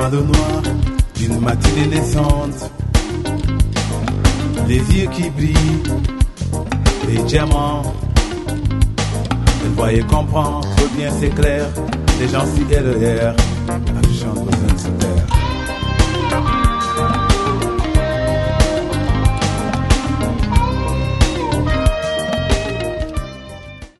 dans le noir d'une matinée naissante. Les yeux qui brillent, les diamants. Elle voyait comprendre, trop bien c'est clair. Les gens si LER, la chante aux